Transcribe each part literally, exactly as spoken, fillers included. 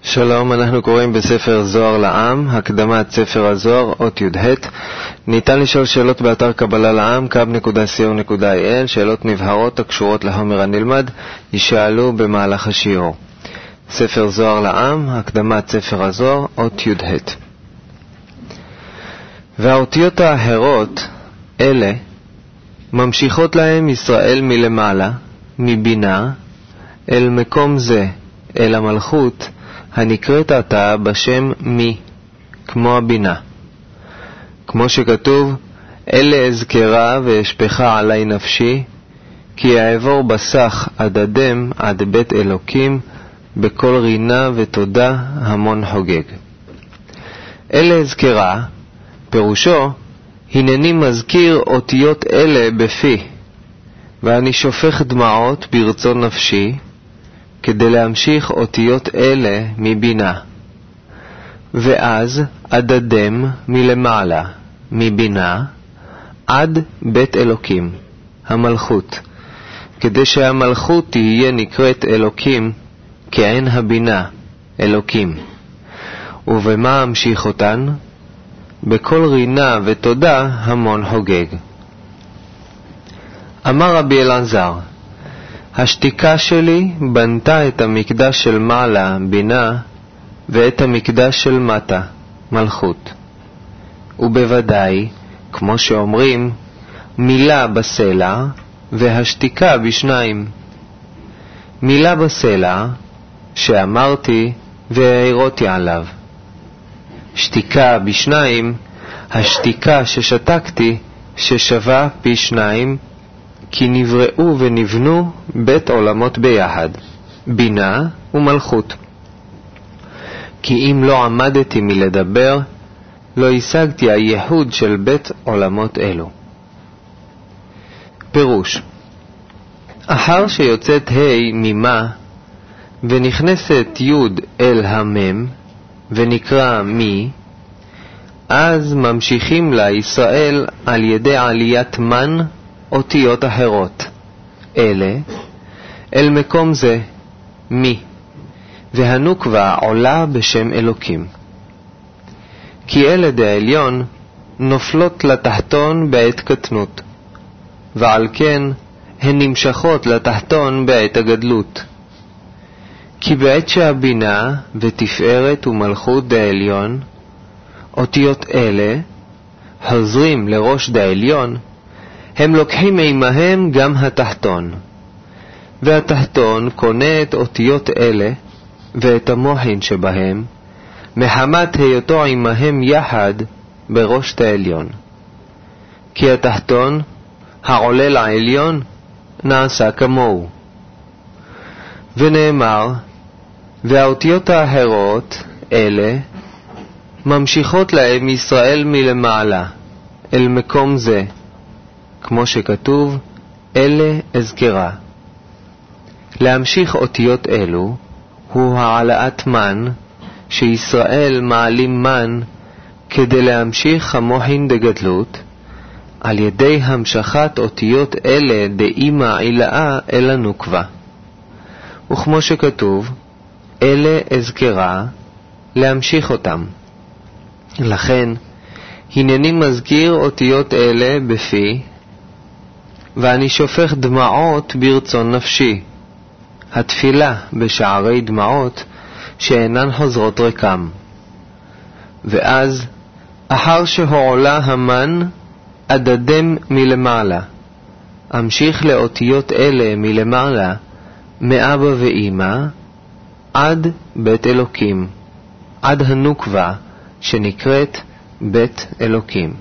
שלום, אנחנו קוראים בספר זוהר לעם, הקדמת ספר הזוהר, אות י"ה. ניתן לשאול שאלות באתר קבלה לעם, קאב נקודה סי או נקודה איי אל, שאלות נבהרות הקשורות לחומר הנלמד, יישאלו במהלך השיעור. ספר זוהר לעם, הקדמת ספר הזוהר, אות י"ה. והאותיות האחרות, אלה, ממשיכות להם ישראל מלמעלה, מבינה, אל מקום זה, אל המלכות, הנקראת עתה בשם מי, כמו הבינה. כמו שכתוב, אלה אזכרה ואשפכה עלי נפשי, כי אעבור בסך עד אדם עד בית אלוקים, בכל רינה ותודה המון חוגג. אלה אזכרה, פירושו, הנני מזכיר אותיות אלה בפי, ואני שופך דמעות ברצון נפשי, כדי להמשיך אותיות אלה מבינה. ואז אדדם מלמעלה, מבינה, עד בית אלוקים, המלכות, כדי שהמלכות תהיה נקראת אלוקים, כעין הבינה, אלוקים. ובמה המשיך אותן? בכל רינה ותודה המון חוגג. אמר רבי אלעזר, השתיקה שלי בנתה את המקדש של מעלה, בינה, ואת המקדש של מטה, מלכות. ובוודאי, כמו שאומרים, מילה בסלע והשתיקה בשניים. מילה בסלע, שאמרתי והעירותי עליו. שתיקה בשניים, השתיקה ששתקתי, ששווה פי שניים, כי נבראו ונבנו בית עולמות ביחד, בינה ומלכות. כי אם לא עמדתי מלדבר, לא השגתי הייחוד של בית עולמות אלו. פירוש: אחר שיוצאת ה' ממה, ונכנסת י' אל המם, ונקרא מי, אז ממשיכים לה ישראל על ידי עליית מן, אותיות אחרות, אלה, אל מקום זה, מי, והנוקבה עולה בשם אלוקים. כי אלה דעליון נופלות לתחתון בעת קטנות, ועל כן הן נמשכות לתחתון בעת הגדלות. כי בעת שהבינה ותפארת ומלכות דעליון, אותיות אלה, חוזרים לראש דעליון, הם לוקחים עמהם גם התחתון, והתחתון קונה את אותיות אלה ואת המוחין שבהם, מחמת היותו עמהם יחד בראש העליון. כי התחתון, העולה לעליון, נעשה כמוהו. ונאמר, והאותיות האחרות, אלה, ממשיכות להם ישראל מלמעלה, אל מקום זה, כמו שכתוב, אלה אזכרה. להמשיך אותיות אלו הוא העלאת מן, שישראל מעלים מן כדי להמשיך המוחין דגדלות, על ידי המשכת אותיות אלה דאימא עילאה אל הנוקבה. וכמו שכתוב, אלה אזכרה, להמשיך אותם. לכן, הנני מזכיר אותיות אלה בפי, ואני שופך דמעות ברצון נפשי, התפילה בשערי דמעות שאינן חוזרות רקם. ואז, אחר שהועלה המן, אדדם מלמעלה, אמשיך לאותיות אלה מלמעלה, מאבא ואמא, עד בית אלוקים, עד הנוקבה שנקראת בית אלוקים.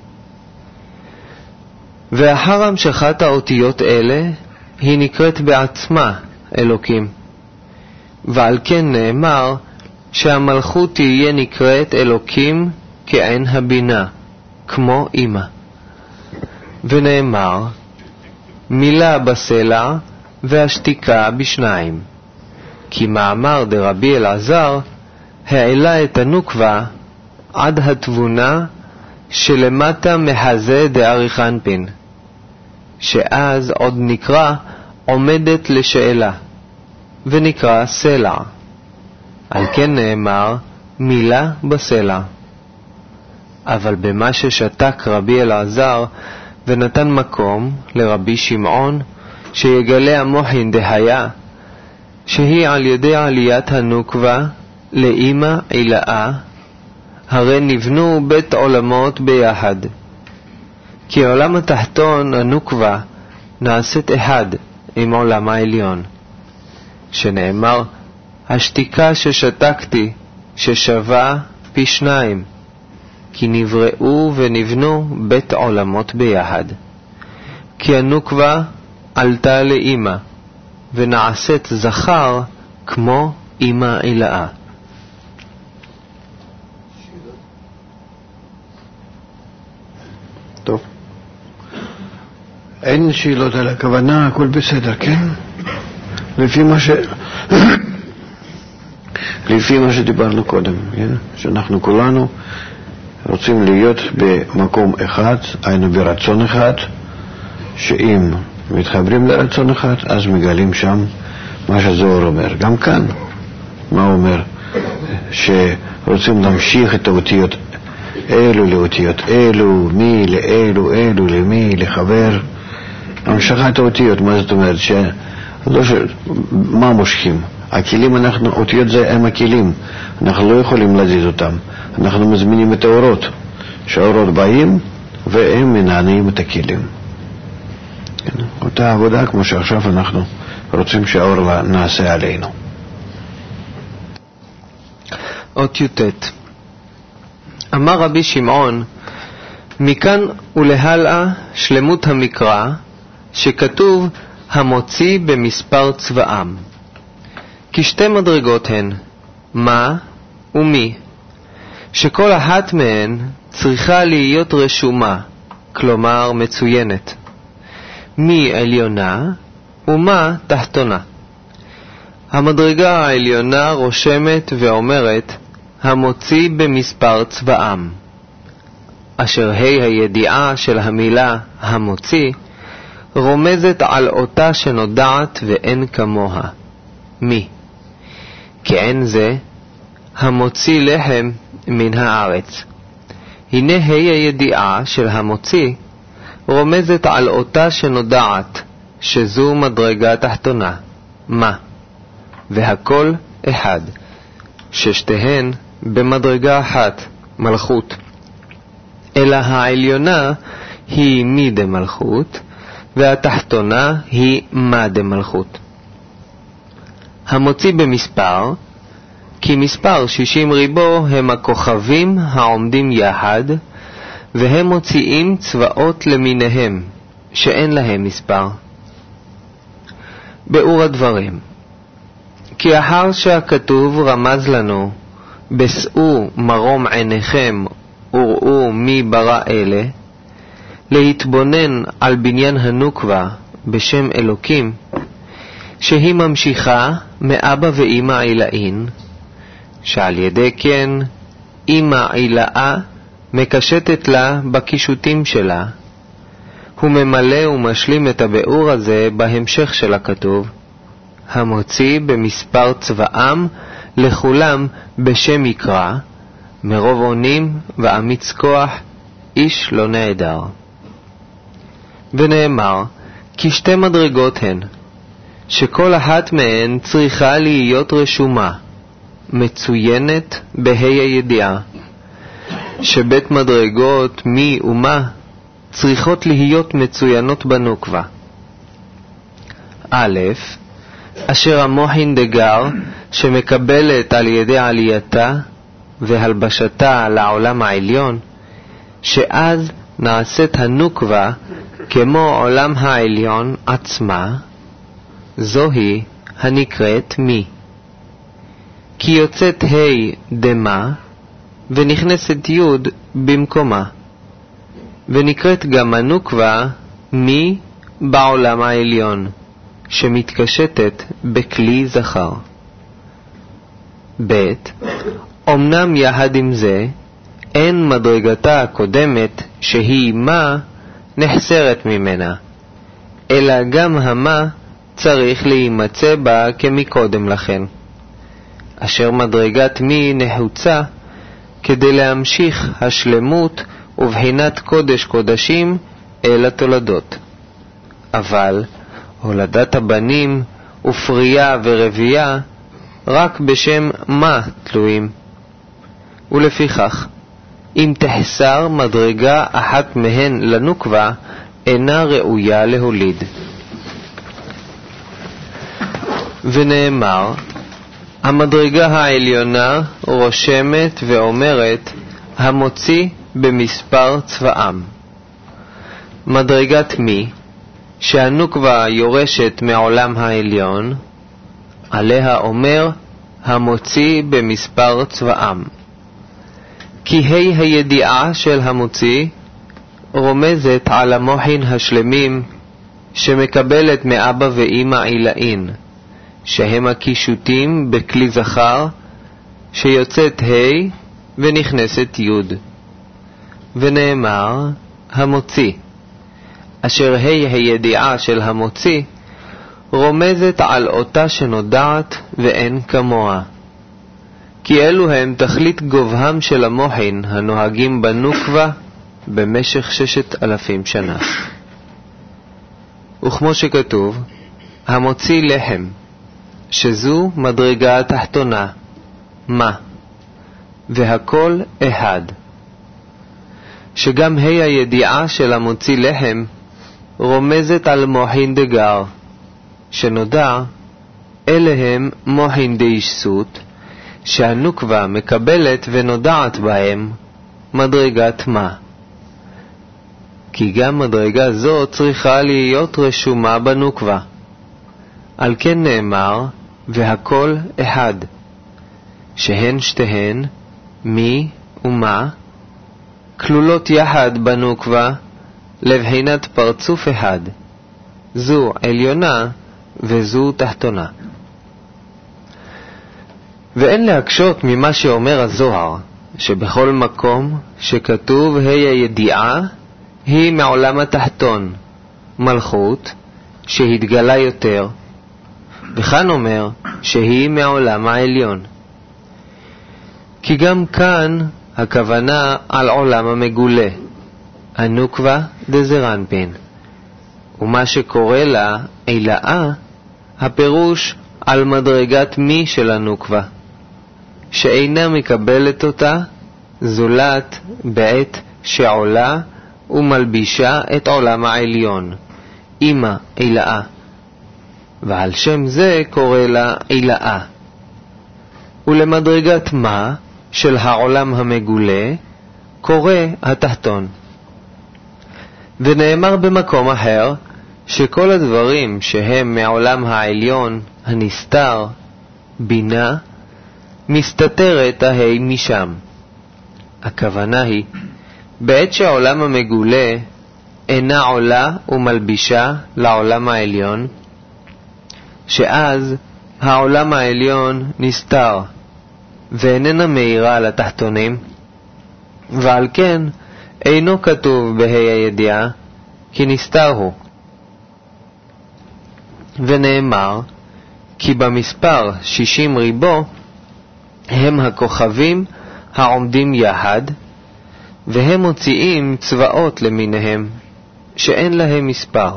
ואחר המשכת האותיות אלה, היא נקראת בעצמה אלוקים. ועל כן נאמר שהמלכות תהיה נקראת אלוקים כעין הבינה, כמו אמא. ונאמר, מילה בסלע והשתיקה בשניים. כי מאמר דרבי אלעזר העלה את הנוקבה עד התבונה שלמטה מחזה דאריך אנפין, שאז עוד נקרא עומדת לשאלה, ונקרא סלע. על כן נאמר מילה בסלע. אבל במה ששתק רבי אלעזר ונתן מקום לרבי שמעון שיגלה המוחין דהיה, שהיא על ידי עליית הנוקבה לאמא עילאה, הרי נבנו בית עולמות ביחד. כי העולם התחתון, הנוקבה, נעשית אחד עם עולם העליון, שנאמר השתיקה ששתקתי ששווה פי שניים, כי נבראו ונבנו בית עולמות ביחד. כי הנוקבה עלתה לאמא ונעשית זכר כמו אמא עילאה. טוב, אין שאלות על הכוונה, הכל בסדר, כן? לפי מה ש... לפי מה שדיברנו קודם, כן? שאנחנו כולנו רוצים להיות במקום אחד, היינו ברצון אחד, שאם מתחברים לרצון אחד, אז מגלים שם מה שזוהר אומר. גם כאן, מה הוא אומר? שרוצים להמשיך את האותיות אלו לאותיות אלו, מי לאלו, אלו למי, לחבר. המשכת האותיות, מה זאת אומרת? ש... לא ש... מה מושכים? הכלים, אנחנו, אותיות זה הם הכלים, אנחנו לא יכולים להזיז אותם, אנחנו מזמינים את האורות, שהאורות באים והם מנענים את הכלים. אותה עבודה כמו שעכשיו אנחנו רוצים שהאור נעשה עלינו. אות י"ט. אמר רבי שמעון, מכאן ולהלאה שלמות המקרא שכתוב המוציא במספר צבאם. כי שתי מדרגות הן, מה ומי, שכל אחת מהן צריכה להיות רשומה, כלומר מצוינת. מי עליונה ומה תחתונה. המדרגה העליונה רושמת ואומרת, המוציא במספר צבאם, אשר ה' הידיעה של המילה המוציא רומזת על אותה שנודעת ואין כמוה, מי. כי אין זה המוציא לחם מן הארץ. הנה ה' הידיעה של המוציא רומזת על אותה שנודעת, שזו מדרגה תחתונה, מה. והכל אחד, ששתיהן במדרגה אחת, מלכות. אלא העליונה היא מי דמלכות, והתחתונה היא מה דמלכות. המוציא במספר, כי מספר שישים ריבו הם הכוכבים העומדים יחד, והם מוציאים צבאות למיניהם, שאין להם מספר. באור הדברים, כי אחר שהכתוב רמז לנו, בסעו מרום עיניכם וראו מי ברא אלה, להתבונן על בניין הנוקבה בשם אלוקים, שהיא ממשיכה מאבא ואמא עילאין, שעל ידי כן אמא עילאה מקשטת לה בקישוטים שלה. הוא ממלא ומשלים את הביאור הזה בהמשך של הכתוב, המוציא במספר צבאם לכולם בשם יקרא, מרוב עונים ואמיץ כוח איש לא נעדר. ונאמר, כי שתי מדרגות הן, שכל אחת מהן צריכה להיות רשומה, מצוינת בה' הידיעה, שבית מדרגות מי ומה צריכות להיות מצוינות בנוקבה. א', אשר המוחין דגר שמקבלת על ידי עלייתה והלבשתה לעולם העליון, שאז נעשית הנוקבה כמו עולם העליון עצמה, זוהי הנקראת מי. כי יוצאת ה' דמה ונכנסת י' במקומה, ונקראת גם הנוקבה מי בעולם העליון, שמתקשטת בכלי זכר. ב', אמנם יחד עם זה, אין מדרגתה הקודמת שהיא מה נחסרת ממנה, אלא גם המה צריך להימצא בה כמקודם לכן. אשר מדרגת מי נחוצה כדי להמשיך השלמות ובחינת קודש קודשים אל התולדות. אבל הולדת הבנים ופרייה ורבייה רק בשם מה תלויים. ולפיכך, אם תחסר מדרגה אחת מהן לנוקבה, אינה ראויה להוליד. ונאמר, המדרגה העליונה רושמת ואומרת, המוציא במספר צבאם. מדרגת מי, שהנוקבה יורשת מעולם העליון, עליה אומר, המוציא במספר צבאם. כי ה' הידיעה של המוציא רומזת על המוחין השלמים שמקבלת מאבא ואמא עילאין, שהם הקישוטים בכלי זכר שיוצאת ה' ונכנסת י'. ונאמר המוציא, אשר ה' הידיעה של המוציא רומזת על אותה שנודעת ואין כמוה. כי אלו הם תכלית גובהם של המוחין הנוהגים בנוקבה במשך ששת אלפים שנה. וכמו שכתוב, המוציא לחם, שזו מדרגה התחתונה, מה, והכל אחד. שגם ה' הידיעה של המוציא לחם רומזת על מוחין דגר, שנודע, אלה הם מוחין דאישסות, שהנוקבה מקבלת ונודעת בהם מדרגת מה. כי גם מדרגה זו צריכה להיות רשומה בנוקבה. על כן נאמר, והכל אחד, שהן שתיהן, מי ומה, כלולות יחד בנוקבה לבחינת פרצוף אחד, זו עליונה וזו תחתונה. ואין להקשות ממה שאומר הזוהר, שבכל מקום שכתוב ה' הידיעה היא מעולם התחתון, מלכות, שהתגלה יותר, וכאן אומר שהיא מעולם העליון. כי גם כאן הכוונה על עולם המגולה, הנוקבה דזרנפין, ומה שקורא לה עילאה, הפירוש על מדרגת מי של הנוקבה, שאינה מקבלת אותה זולת בעת שעולה ומלבישה את עולם העליון, אמא עילאה, ועל שם זה קורא לה עילאה. ולמדרגת מה של העולם המגולה קורא התחתון. ונאמר במקום אחר שכל הדברים שהם מעולם העליון הנסתר, בינה, מסתתרת ההי משם. הכוונה היא, בעת שהעולם המגולה אינה עולה ומלבישה לעולם העליון, שאז העולם העליון נסתר ואיננה מאירה על התחתונים, ועל כן אינו כתוב בה' הידיעה כי נסתר הוא. ונאמר כי במספר שישים ריבו הם הכוכבים העומדים יחד, והם מוציאים צבאות למיניהם שאין להם מספר.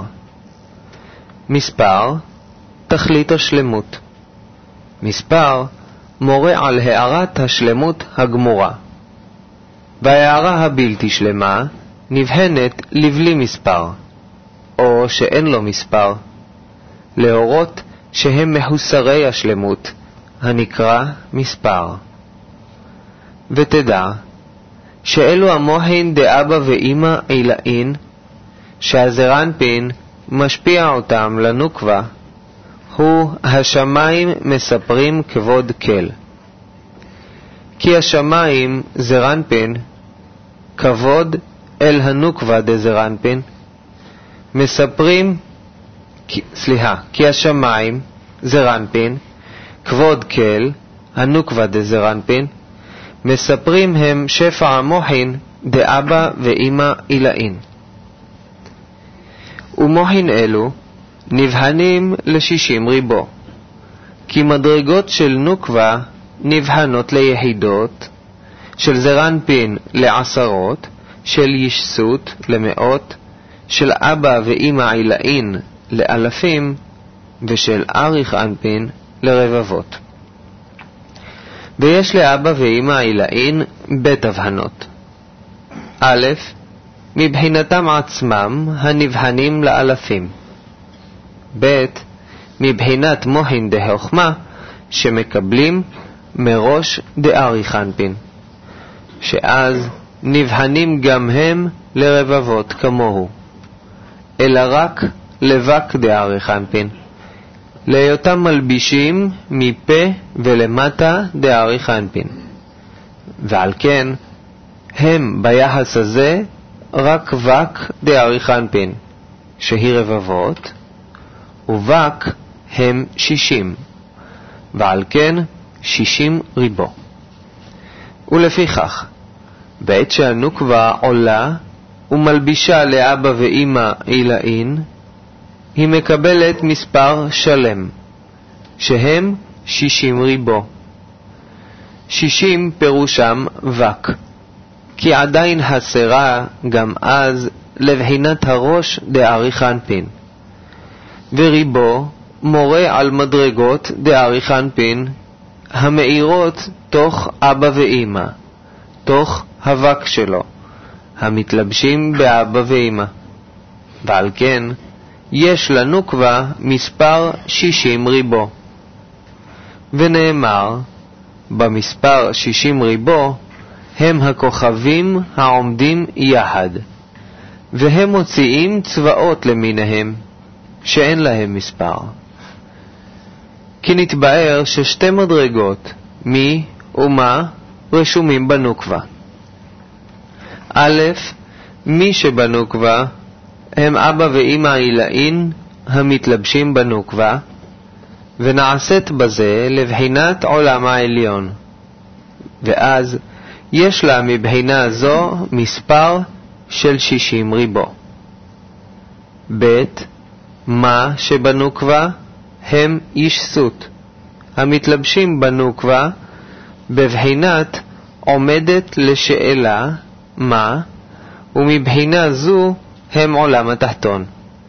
מספר תכלית השלמות. מספר מורה על הערת השלמות הגמורה, וההערה הבלתי שלמה נבחנת לבלי מספר, או שאין לו מספר, להורות שהם מחוסרי השלמות, הנקרא מספר. ותדע שאלו המוחין דאבא ואמא עילאין, שהזרנפין משפיע אותם לנוקבה, הוא השמיים מספרים כבוד כל. כי השמיים זרנפין, כבוד אל הנוקבה דזרנפין, מספרים, סליחה, כי השמיים זרנפין, כבוד כל, הנוקבה דזרנפין, מספרים הם שפע המוחין דאבא ואמא עילאין. ומוחין אלו נבחנים לשישים ריבו, כי מדרגות של נוקבה נבחנות ליחידות, של זרנפין לעשרות, של ישסות למאות, של אבא ואמא עילאין לאלפים, ושל אריך אנפין לרבבות. ויש לאבא ואמא עילאין בית הבחנות. א', מבחינתם עצמם הנבחנים לאלפים. ב', מבחינת מוחין דהוחמה שמקבלים מראש דאריך אנפין, שאז נבחנים גם הם לרבבות כמוהו, אלא רק לבק דאריך אנפין, להיותם מלבישים מפה ולמטה דאריך אנפין. ועל כן הם ביחס הזה רק וק דאריך אנפין, שהיא רבבות, ובק הם שישים, ועל כן שישים ריבו. ולפיכך, בעת שהנוקבה עולה ומלבישה לאבא ואמא עילאין, היא מקבלת מספר שלם, שהם שישים ריבו. שישים פירושם וק, כי עדיין הסרה גם אז לבחינת הראש דאריך אנפין, וריבו מורה על מדרגות דאריך אנפין המאירות תוך אבא ואמא, תוך הווק שלו, המתלבשים באבא ואמא. ועל כן יש לנוקבה מספר שישים ריבו. ונאמר, במספר שישים ריבו הם הכוכבים העומדים יחד, והם מוציאים צבאות למיניהם, שאין להם מספר. כי נתבאר ששתי מדרגות, מי ומה, רשומים בנוקבה. א', מי שבנוקבה הם אבא ואמא עילאין המתלבשים בנוקבה, ונעשית בזה לבחינת עולם העליון, ואז יש לה מבחינה זו מספר של שישים ריבו. ב', מה שבנוקבה הם ישסות, המתלבשים בנוקבה בבחינת עומדת לשאלה מה, ומבחינה זו הם עולם התחתון.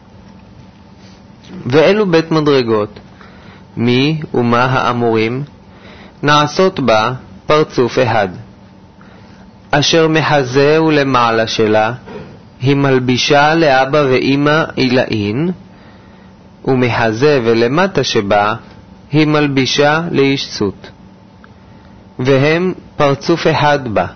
ואלו בית מדרגות, מי ומה האמורים, נעשות בה פרצוף אחד, אשר מחזה ולמעלה שלה היא מלבישה לאבא ואמא עילאין, ומחזה ולמטה שבה היא מלבישה לישסות, והם פרצוף אחד בה.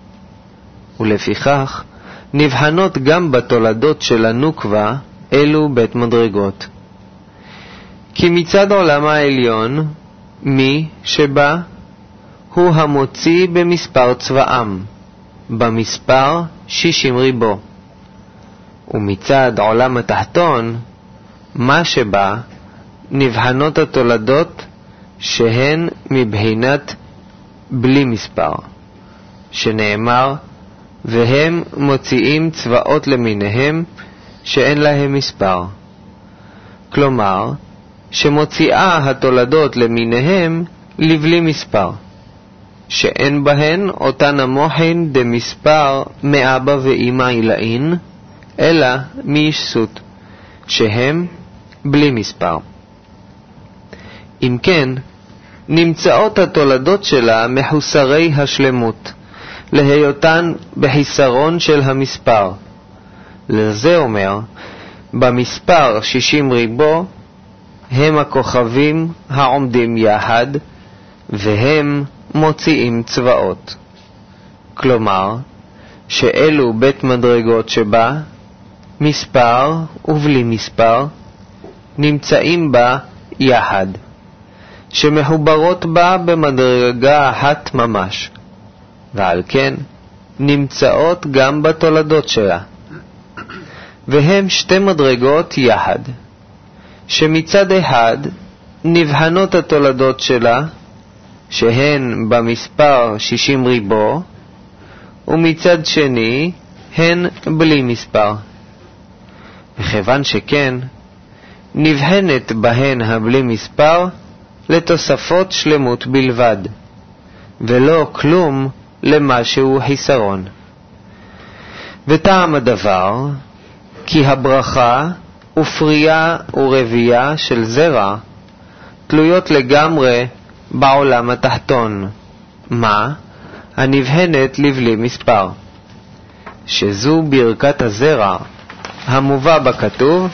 ולפיכך נבחנות גם בתולדות של הנוקבה אלו בית מדרגות. כי מצד עולם העליון, מי שבה הוא המוציא במספר צבאם, במספר שישים ריבו. ומצד עולם התחתון, מה שבה נבחנות התולדות שהן מבחינת בלי מספר, שנאמר, והם מוציאים צבאות למיניהם שאין להם מספר. כלומר, שמוציאה התולדות למיניהם לבלי מספר, שאין בהן אותן המוחין דמספר מאבא ואמא עילאין, אלא מישסות, שהם בלי מספר. אם כן, נמצאות התולדות שלה מחוסרי השלמות, להיותן בחיסרון של המספר. לזה אומר, במספר שישים ריבו הם הכוכבים העומדים יחד, והם מוציאים צבאות. כלומר, שאלו בית מדרגות שבה, מספר ובלי מספר, נמצאים בה יחד, שמחוברות בה במדרגה אחת ממש, ועל כן נמצאות גם בתולדות שלה. והם שתי מדרגות יחד, שמצד אחד נבחנות התולדות שלה, שהן במספר שישים ריבו, ומצד שני הן בלי מספר. וכיוון שכן, נבחנת בהן הבלי מספר לתוספות שלמות בלבד, ולא כלום למשהו חיסרון. וטעם הדבר, כי הברכה ופרייה ורבייה של זרע תלויות לגמרי בעולם התחתון, מה? הנבהנת לבלי מספר, שזו ברכת הזרע המובא בכתוב,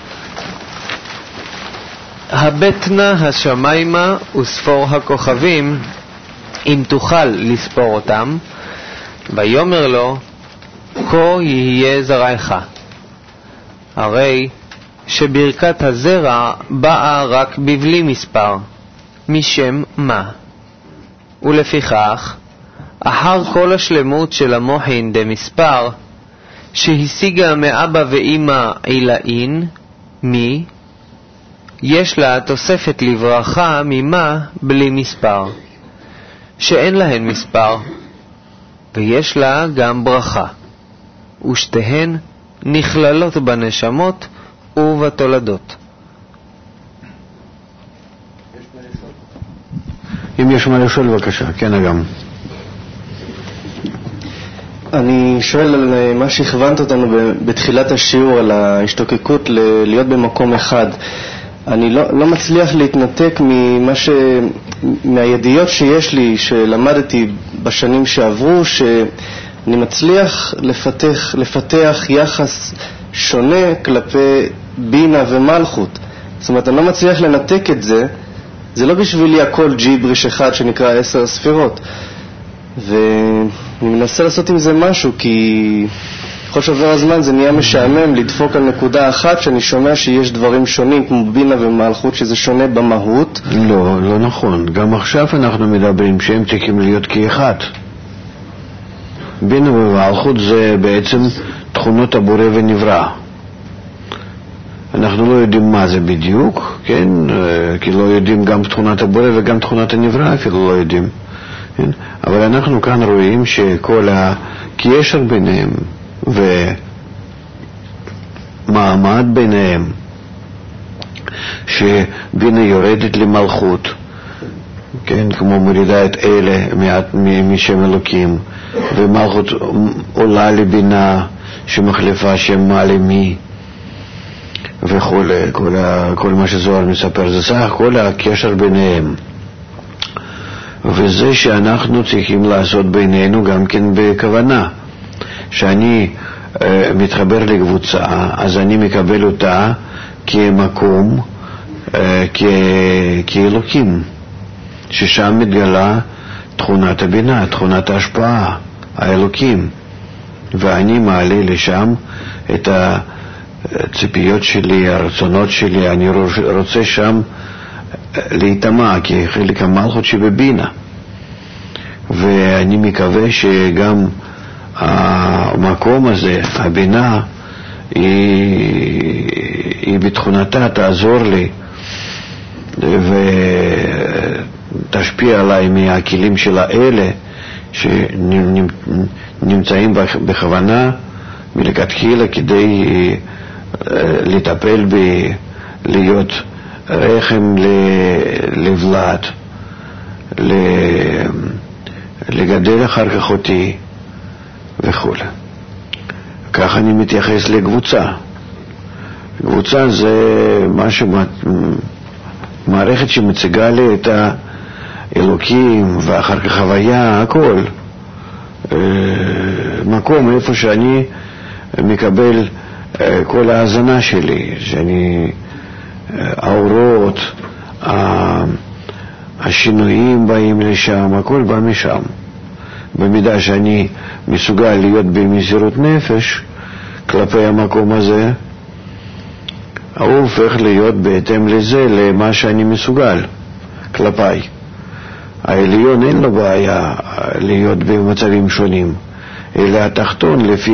הבטנה השמיימה וספור הכוכבים, אם תוכל לספור אותם, ויאמר לו, כה יהיה זרעך. הרי שברכת הזרע באה רק בבלי מספר, משם מה? ולפיכך, אחר כל השלמות של המוחין דמספר, שהשיגה מאבא ואמא עילאין, מי? יש לה תוספת לברכה ממה בלי מספר, שאין להן מספר, ויש לה גם ברכה, ושתיהן נכללות בנשמות ובתולדות. אם יש מה לשאול, בבקשה. כן, אגם. אני שואל על מה שהכוונת אותנו בתחילת השיעור, על ההשתוקקות להיות במקום אחד. אני לא, לא מצליח להתנתק ממה ש... מהידיעות שיש לי, שלמדתי בשנים שעברו, שאני מצליח לפתח, לפתח יחס שונה כלפי בינה ומלכות. זאת אומרת, אני לא מצליח לנתק את זה. זה לא בשבילי הכל ג'יבריש אחד שנקרא עשר ספירות. ואני מנסה לעשות עם זה משהו, כי בכל שעובר הזמן זה נהיה משעמם לדפוק על נקודה אחת שאני שומע שיש דברים שונים כמו בינה ומלכות, שזה שונה במהות. לא, לא נכון. גם עכשיו אנחנו מדברים שהם צריכים להיות כאחד. בינה ומלכות זה בעצם תכונות הבורא ונברא. אנחנו לא יודעים מה זה בדיוק, כן? כי לא יודעים גם תכונת הבורא וגם תכונת הנברא אפילו לא יודעים. כן? אבל אנחנו כאן רואים שכל הקשר ביניהם ומעמד ביניהם, שבינה יורדת למלכות, כן? כמו מורידה את אלה משם אלוקים, ומלכות עולה לבינה שמחליפה שם מעלה מי, וכל כל, כל מה שזוהר מספר, זה סך כל הקשר ביניהם. וזה שאנחנו צריכים לעשות בינינו גם כן בכוונה, שאני אה, מתחבר לקבוצה, אז אני מקבל אותה כמקום, אה, כ, כאלוקים, ששם מתגלה תכונת הבינה, תכונת ההשפעה, האלוקים, ואני מעלה לשם את הציפיות שלי, הרצונות שלי, אני רוצה שם להתאמה כחלק המלכות שבבינה. ואני מקווה שגם המקום הזה, הבינה, היא, היא בתכונתה תעזור לי ותשפיע עליי מהכלים של האלה שנמצאים בכוונה מלכתחילה כדי לטפל ב... להיות רחם לבלד, לגדל אחר כך אותי וכו'. כך אני מתייחס לקבוצה. קבוצה זה משהו, מערכת שמציגה לי את האלוקים ואחר כך חוויה, הכל. מקום איפה שאני מקבל כל ההזנה שלי, שאני האורות, השינויים באים לשם, הכל בא משם. במידה שאני מסוגל להיות במסירות נפש כלפי המקום הזה, הוא הופך להיות בהתאם לזה, למה שאני מסוגל כלפי. העליון אין לו בעיה להיות במצבים שונים, אלא התחתון לפי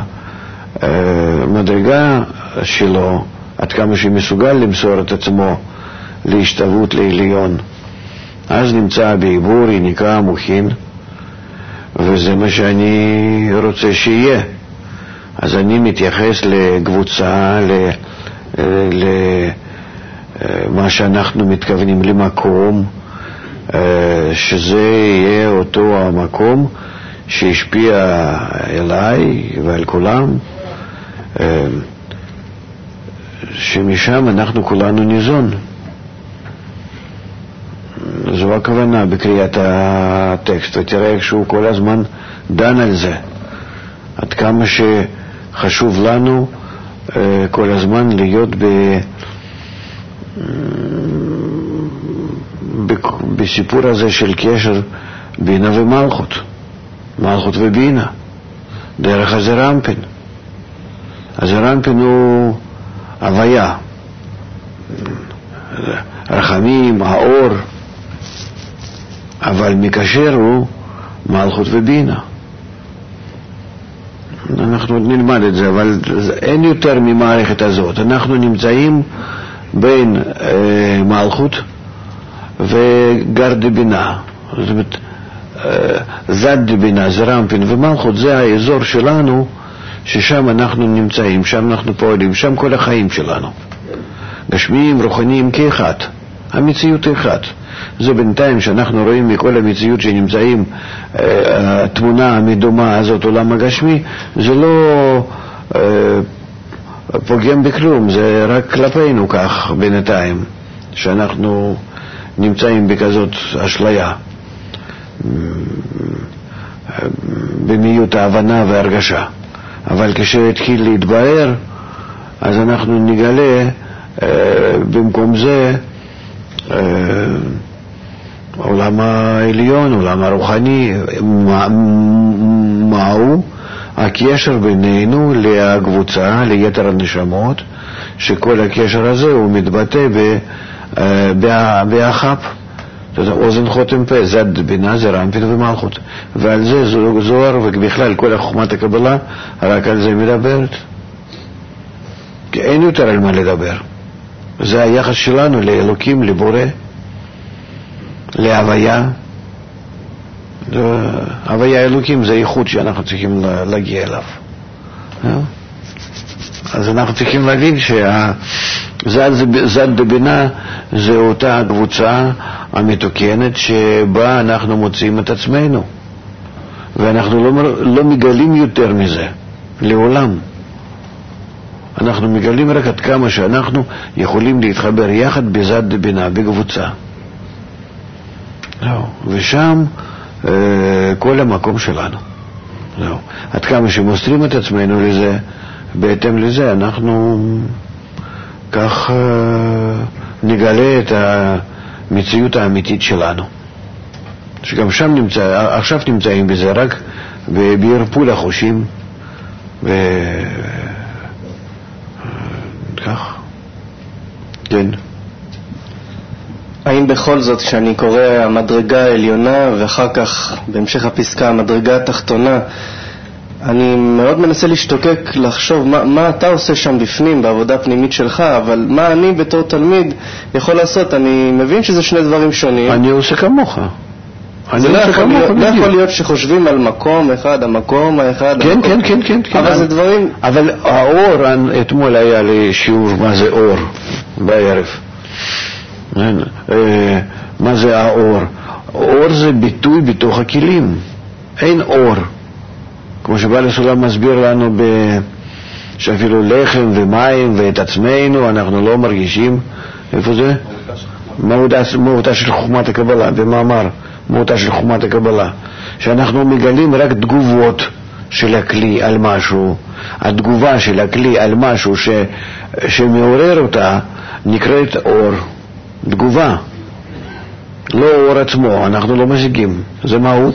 המדרגה שלו, עד כמה שמסוגל למסור את עצמו להשתוות לעליון. אז נמצא בעיבור, נקרא מוכין, וזה מה שאני רוצה שיהיה. אז אני מתייחס לקבוצה, למה שאנחנו מתכוונים למקום, שזה יהיה אותו המקום שהשפיע אליי ועל כולם, שמשם אנחנו כולנו ניזון. זו הכוונה בקריאת הטקסט, ותראה איך שהוא כל הזמן דן על זה, עד כמה שחשוב לנו כל הזמן להיות ב... בסיפור הזה של קשר בינה ומלכות, מלכות ובינה, דרך הזרמפין. הזרמפין הוא הוויה, רחמים, האור, אבל מקשר הוא מלכות ובינה. אנחנו נלמד את זה, אבל אין יותר ממערכת הזאת. אנחנו נמצאים בין אה, מלכות וגר דבינה, זאת אומרת זד דבינה, זרמפין ומלכות, זה האזור שלנו ששם אנחנו נמצאים, שם אנחנו פועלים, שם כל החיים שלנו, גשמיים, רוחניים כאחד, המציאות אחד. זה בינתיים שאנחנו רואים מכל המציאות שנמצאים התמונה המדומה הזאת, עולם הגשמי, זה לא פוגם בכלום, זה רק כלפינו כך בינתיים שאנחנו נמצאים בכזאת אשליה, במיות ההבנה וההרגשה. אבל כשהתחיל להתבהר, אז אנחנו נגלה במקום זה עולם העליון, עולם הרוחני, מהו הקשר בינינו לקבוצה, ליתר הנשמות, שכל הקשר הזה הוא מתבטא באחת, אוזן חותם פה, זד בינה, זרמפין ומלכות. ועל זה זוהר ובכלל כל חוכמת הקבלה רק על זה מדברת, כי אין יותר על מה לדבר. זה היחס שלנו לאלוקים, לבורא, להוויה. הוויה אלוקים זה ייחוד שאנחנו צריכים להגיע אליו. אז אנחנו צריכים להבין שזד דבינה זה אותה קבוצה המתוקנת שבה אנחנו מוצאים את עצמנו, ואנחנו לא, לא מגלים יותר מזה לעולם. אנחנו מגלים רק עד כמה שאנחנו יכולים להתחבר יחד בזד דבינה, בקבוצה. לא. ושם אה, כל המקום שלנו. לא. עד כמה שמוסרים את עצמנו לזה, בהתאם לזה אנחנו כך אה, נגלה את המציאות האמיתית שלנו, שגם שם נמצא, עכשיו נמצאים בזה רק בערפול החושים וכך. כן. האם בכל זאת כשאני קורא המדרגה העליונה ואחר כך בהמשך הפסקה המדרגה התחתונה, אני מאוד מנסה להשתוקק לחשוב מה, מה אתה עושה שם בפנים בעבודה הפנימית שלך, אבל מה אני בתור תלמיד יכול לעשות? אני מבין שזה שני דברים שונים. אני עושה כמוך. זה לא יכול, להיות, לא יכול להיות שחושבים על מקום אחד, המקום האחד. כן, המקום. כן, כן, כן, כן. אבל זה דברים... אבל האור, אתמול היה לי שיעור מה זה אור בערב. מה זה האור? אור זה ביטוי בתוך הכלים. אין אור. כמו שבעל הסולם מסביר לנו ב... שאפילו לחם ומים ואת עצמנו אנחנו לא מרגישים. איפה זה? מהותה של חוכמת הקבלה, במאמר מהותה של חוכמת הקבלה, שאנחנו מגלים רק תגובות של הכלי על משהו. התגובה של הכלי על משהו ש... שמעורר אותה נקראת אור. תגובה, לא אור עצמו, אנחנו לא משיגים, זה מהות.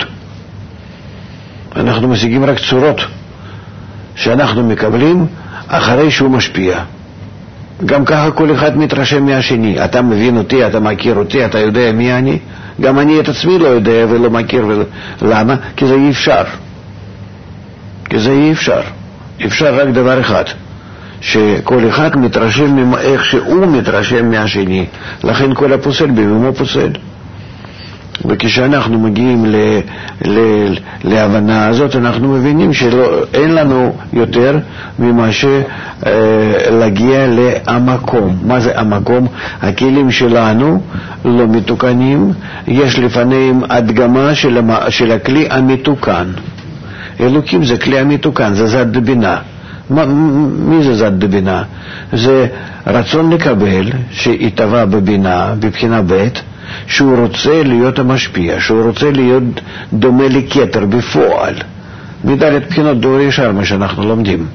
אנחנו משיגים רק צורות שאנחנו מקבלים אחרי שהוא משפיע. גם ככה כל אחד מתרשם מהשני. אתה מבין אותי, אתה מכיר אותי, אתה יודע מי אני. גם אני את עצמי לא יודע ולא מכיר. ול... למה? כי זה אי אפשר. כי זה אי אפשר. אפשר רק דבר אחד, שכל אחד מתרשם איך שהוא מתרשם מהשני. לכן כל הפוסל במומו פוסל. וכשאנחנו מגיעים ל, ל, להבנה הזאת אנחנו מבינים שאין לנו יותר ממה שלהגיע למקום. מה זה המקום? הכלים שלנו לא מתוקנים, יש לפניהם הדגמה של, המ... של הכלי המתוקן. אלוקים זה כלי המתוקן, זה זד דבינה. מה, מי זה זד דבינה? זה רצון לקבל שהתהווה בבינה, בבחינה ב', שהוא רוצה להיות המשפיע, שהוא רוצה להיות דומה לכתר בפועל. מדלת בחינות דור ישר מה שאנחנו לומדים.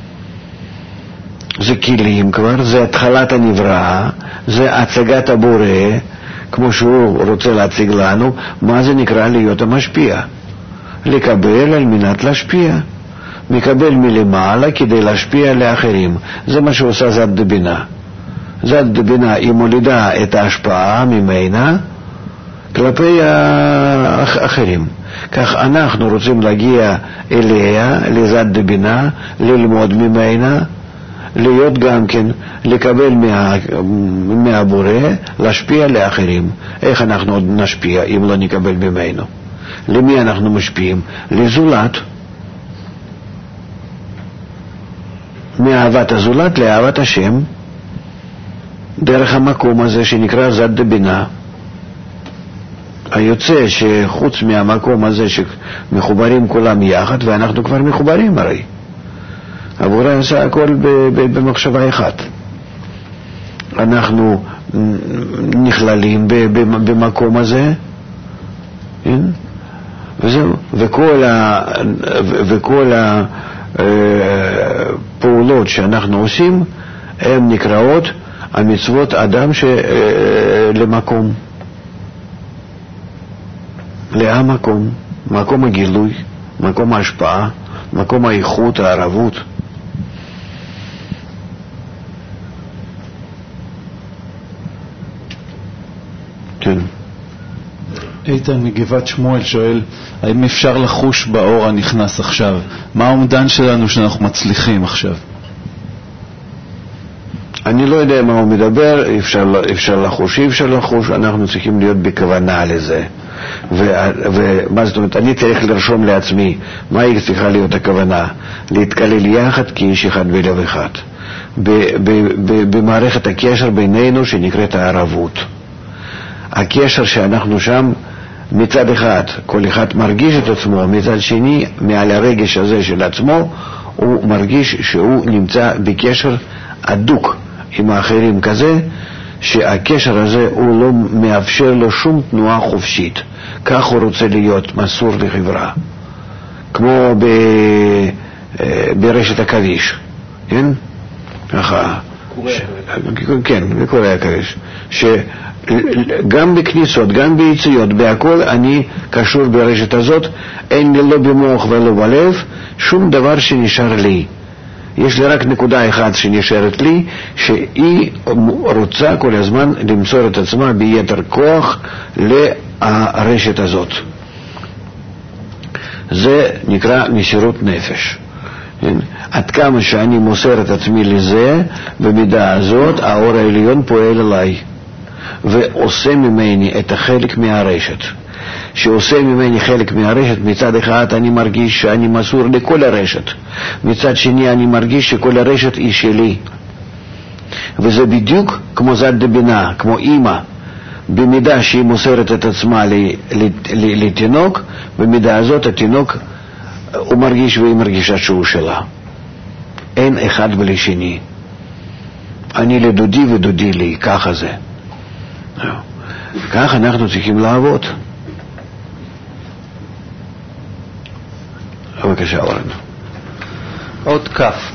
זה כלים כבר, זה התחלת הנברא, זה הצגת הבורא, כמו שהוא רוצה להציג לנו. מה זה נקרא להיות המשפיע? לקבל על מנת להשפיע. מקבל מלמעלה כדי להשפיע לאחרים. זה מה שעושה זד דבינה. זד דבינה היא מולידה את ההשפעה ממנה כלפי האחרים. כך אנחנו רוצים להגיע אליה, לזד דבינה, ללמוד ממנה, להיות גם כן, לקבל מה, מהבורא, להשפיע לאחרים. איך אנחנו עוד נשפיע אם לא נקבל ממנו? למי אנחנו משפיעים? לזולת. מאהבת הזולת לאהבת השם, דרך המקום הזה שנקרא זד דבינה. היוצא שחוץ מהמקום הזה שמחוברים כולם יחד, ואנחנו כבר מחוברים הרי. הבורא עושה הכל במחשבה אחת. אנחנו נכללים במקום הזה, וזהו. וכל ה... וכל ה... פעולות שאנחנו עושים הן נקראות המצוות אדם למקום, להמקום, מקום הגילוי, מקום ההשפעה, מקום האיכות, הערבות. כן. איתן מגבעת שמואל שואל, האם אפשר לחוש באור הנכנס עכשיו? מה העומדן שלנו שאנחנו מצליחים עכשיו? אני לא יודע מה הוא מדבר, אפשר, אפשר לחוש, אי אפשר לחוש, אנחנו צריכים להיות בכוונה לזה. ומה זאת אומרת, אני צריך לרשום לעצמי, מה היא צריכה להיות הכוונה? להתקלל יחד כאיש אחד בלב אחד. במערכת הקשר בינינו שנקראת הערבות. הקשר שאנחנו שם, מצד אחד כל אחד מרגיש את עצמו, מצד שני מעל הרגש הזה של עצמו הוא מרגיש שהוא נמצא בקשר הדוק עם האחרים כזה, שהקשר הזה הוא לא מאפשר לו שום תנועה חופשית. כך הוא רוצה להיות מסור לחברה, כמו ב... ברשת הכביש, כן? ככה ש... כן, בקורי הכביש, שגם בכניסות, גם ביציאות, בהכל אני קשור ברשת הזאת, אין לי לא במוח ולא בלב שום דבר שנשאר לי. יש לי רק נקודה אחת שנשארת לי, שהיא רוצה כל הזמן למסור את עצמה ביתר כוח לרשת הזאת. זה נקרא מסירות נפש. עד כמה שאני מוסר את עצמי לזה, במידה הזאת האור העליון פועל עליי ועושה ממני את החלק מהרשת. שעושה ממני חלק מהרשת, מצד אחד אני מרגיש שאני מסור לכל הרשת, מצד שני אני מרגיש שכל הרשת היא שלי. וזה בדיוק כמו זד דבינה, כמו אמא, במידה שהיא מוסרת את עצמה לתינוק, במידה הזאת התינוק הוא מרגיש והיא מרגישה שהוא שלה. אין אחד בלי שני. אני לדודי ודודי לי, ככה זה. כך אנחנו צריכים לעבוד. בבקשה, אורן. עוד כף.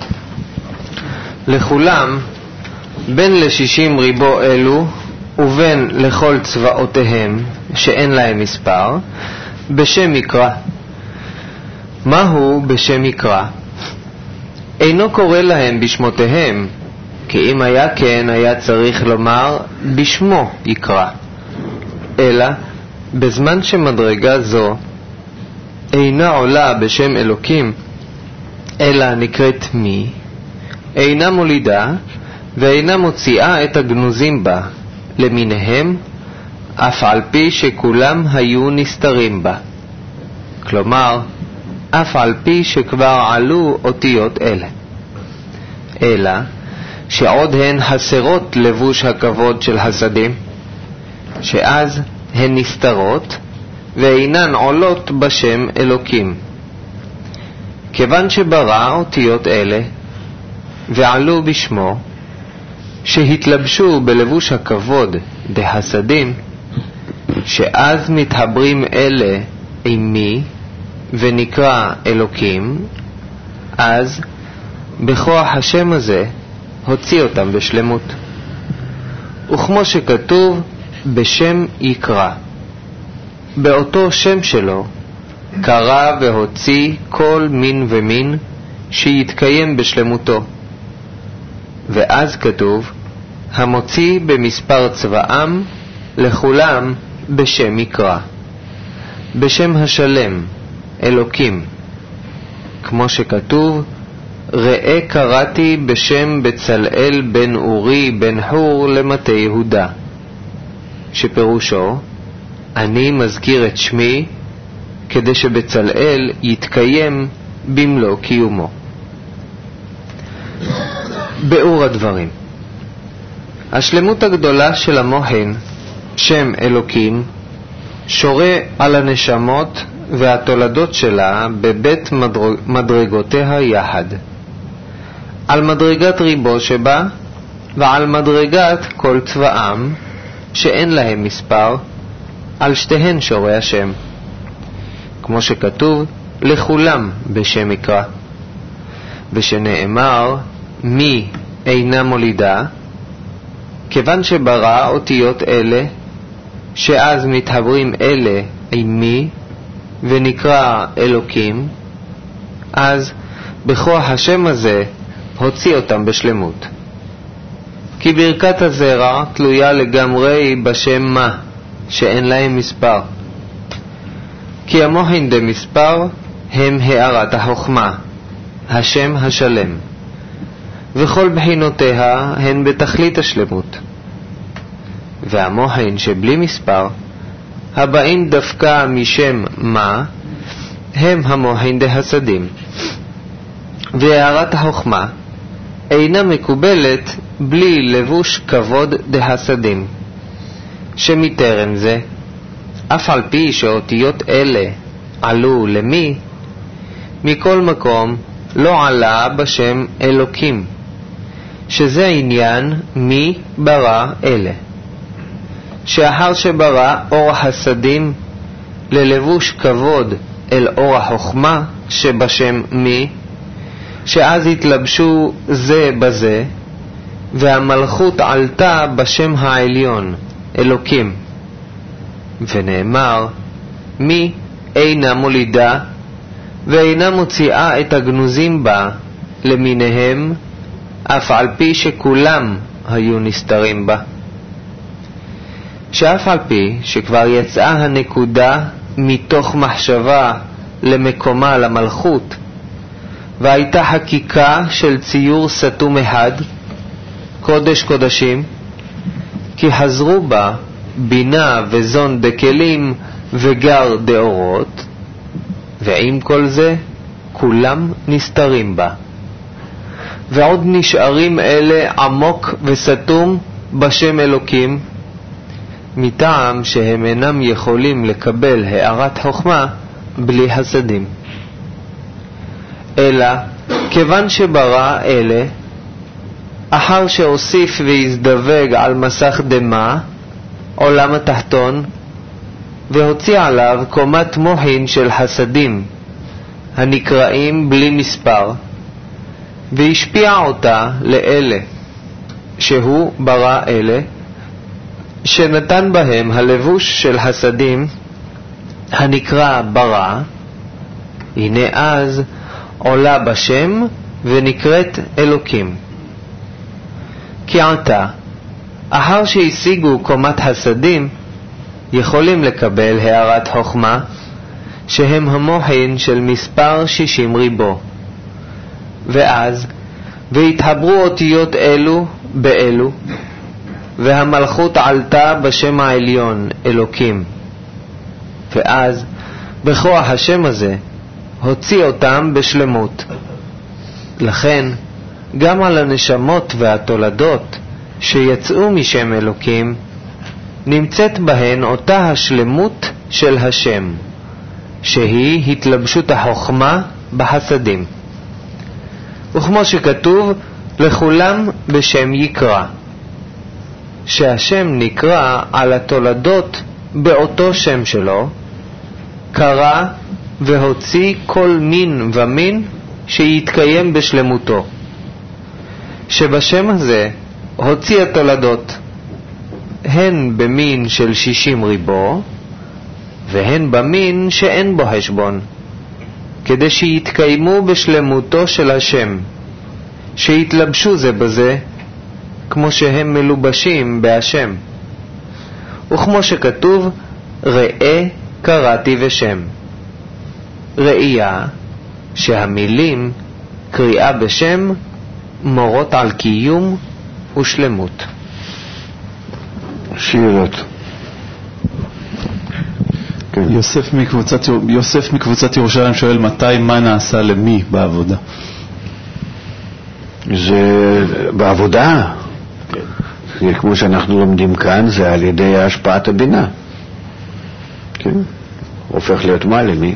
לכולם, בין לשישים ריבו אלו ובין לכל צבאותיהם שאין להם מספר, בשם מקרא. מהו בשם מקרא? אינו קורא להם בשמותיהם, כי אם היה כן היה צריך לומר בשמו יקרא. אלא בזמן שמדרגה זו אינה עולה בשם אלוקים, אלא נקראת מי, אינה מולידה ואינה מוציאה את הגנוזים בה למיניהם, אף על פי שכולם היו נסתרים בה. כלומר, אף על פי שכבר עלו אותיות אלה. אלא שעוד הן הסרות לבוש הכבוד של הסדים, שאז הן נסתרות ואינן עולות בשם אלוקים. כיוון שברא אותיות אלה ועלו בשמו, שהתלבשו בלבוש הכבוד דהסדים, שאז מתחברים אלה עם מי ונקרא אלוקים, אז בכוח השם הזה הוציא אותם בשלמות. וכמו שכתוב, בשם יקרא, באותו שם שלו קרא והוציא כל מין ומין שיתקיים בשלמותו. ואז כתוב, המוציא במספר צבאם לכולם בשם יקרא, בשם השלם אלוקים, כמו שכתוב, ראה קראתי בשם בצלאל בן אורי בן חור למטה יהודה, שפירושו, אני מזכיר את שמי כדי שבצלאל יתקיים במלוא קיומו. באור הדברים, השלמות הגדולה של המוחין, שם אלוקים, שורה על הנשמות והתולדות שלה בבית מדרגותיה יחד, על מדרגת ריבו שבה ועל מדרגת כל צבאם שאין להם מספר, על שתיהן שורה השם, כמו שכתוב, לכולם בשם יקרא, ושנאמר, מי אינה מולידה, כיוון שברא אותיות אלה, שאז מתחברים אלה עם מי ונקרא אלוקים, אז בכוח השם הזה הוציא אותם בשלמות. כי ברכת הזרע תלויה לגמרי בשם מה, שאין להם מספר. כי המוחין דמספר הם הערת החוכמה, השם השלם, וכל בחינותיה הן בתכלית השלמות. והמוחין שבלי מספר, הבאים דווקא משם מה, הם המוחין דהסדים. והערת החוכמה אינה מקובלת בלי לבוש כבוד דהסדים, שמתרן זה, אף על פי שאותיות אלה עלו למי, מכל מקום לא עלה בשם אלוקים, שזה עניין מי ברא אלה. שאחר שברא אור החסדים ללבוש כבוד אל אור החוכמה שבשם מי, שאז התלבשו זה בזה, והמלכות עלתה בשם העליון, אלוקים. ונאמר, מי אינה מולידה, ואינה מוציאה את הגנוזים בה למיניהם, אף על פי שכולם היו נסתרים בה. שאף על פי שכבר יצאה הנקודה מתוך מחשבה למקומה למלכות, והייתה חקיקה של ציור סתום אחד, קודש קודשים, כי חזרו בה בינה וזון דקלים וגר דאורות, ועם כל זה כולם נסתרים בה. ועוד נשארים אלה עמוק וסתום בשם אלוקים, מטעם שהם אינם יכולים לקבל הערת חוכמה בלי הסדים. אלא כיוון שברא אלה, אחר שהוסיף והזדווג על מסך דמה, עולם התחתון, והוציא עליו קומת מוחין של חסדים, הנקראים בלי מספר, והשפיע אותה לאלה, שהוא ברא אלה, שנתן בהם הלבוש של חסדים, הנקרא ברא, הנה אז עולה בשם ונקראת אלוקים. כי עתה, אחר שהשיגו קומת חסדים, יכולים לקבל הערת חוכמה, שהם המוחין של מספר שישים ריבו. ואז, והתחברו אותיות אלו באלו, והמלכות עלתה בשם העליון, אלוקים. ואז, בכוח השם הזה, הוציא אותם בשלמות. לכן, גם על הנשמות והתולדות שיצאו משם אלוקים, נמצאת בהן אותה השלמות של השם, שהיא התלבשות החוכמה בחסדים. וכמו שכתוב, לכולם בשם יקרא, שהשם נקרא על התולדות באותו שם שלו, קרא והוציא כל מין ומין שיתקיים בשלמותו, שבשם הזה הוציא התולדות, הן במין של שישים ריבו, והן במין שאין בו חשבון, כדי שיתקיימו בשלמותו של השם, שיתלבשו זה בזה, כמו שהם מלובשים בהשם. וכמו שכתוב, ראה קראתי בשם. ראייה שהמילים קריאה בשם מורות על קיום ושלמות. שאלות. כן. יוסף מקבוצת, יוסף מקבוצת ירושלים שואל מתי מה נעשה למי בעבודה? זה בעבודה, כן. כמו שאנחנו לומדים כאן, זה על ידי השפעת הבינה. כן. הופך להיות מה למי?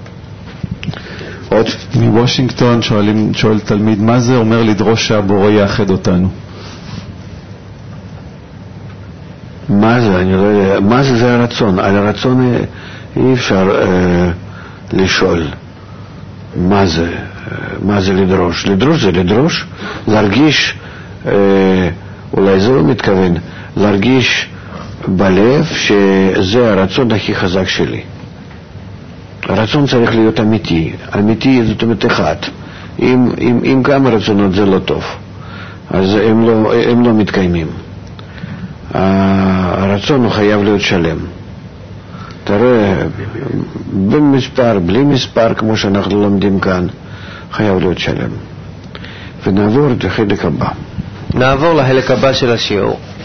עוד? מוושינגטון שואלים, שואל תלמיד, מה זה אומר לדרוש שהבורא יאחד אותנו? מה זה? אני לא יודע. מה זה? זה הרצון. על הרצון אי אפשר אה, לשאול. מה זה? מה זה לדרוש? לדרוש זה לדרוש, להרגיש, אה, אולי זה לא מתכוון, להרגיש בלב שזה הרצון הכי חזק שלי. הרצון צריך להיות אמיתי. אמיתי זאת אומרת אחד. אם, אם, אם כמה רצונות זה לא טוב, אז הם לא, הם לא מתקיימים. הרצון הוא חייב להיות שלם. תראה, במספר, בלי מספר, כמו שאנחנו לומדים כאן, חייב להיות שלם. ונעבור לחלק הבא. נעבור לחלק הבא של השיעור.